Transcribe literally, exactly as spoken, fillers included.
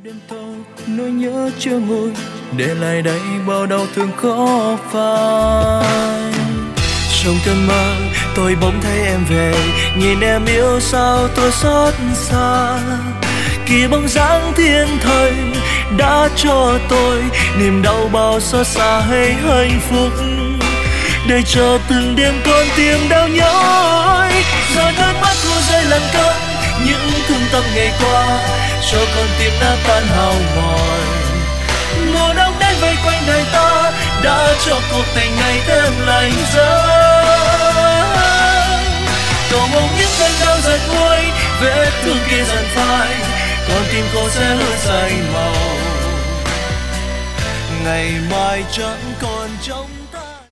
đêm tối nỗi nhớ chưa nguôi, để lại đây bao đau thương khó phai. Trong cơn mơ tôi bỗng thấy em về, nhìn em yêu sao tôi xót xa. Kỳ bóng dáng thiên thời đã cho tôi niềm đau bao xót xa hay hạnh phúc, để cho từng đêm con tim đau nhói. Rồi nước mắt thu rơi lần cơn những thương tâm ngày qua, cho con tim đã tan hao mòn. Mùa đông đến vây quanh đời ta đã cho cuộc tình này thêm lạnh giá. Cầu mong những cơn đau dần nguôi, vết thương kia dần phai, con tim cô sẽ luôn xanh màu. Ngày mai chẳng còn trông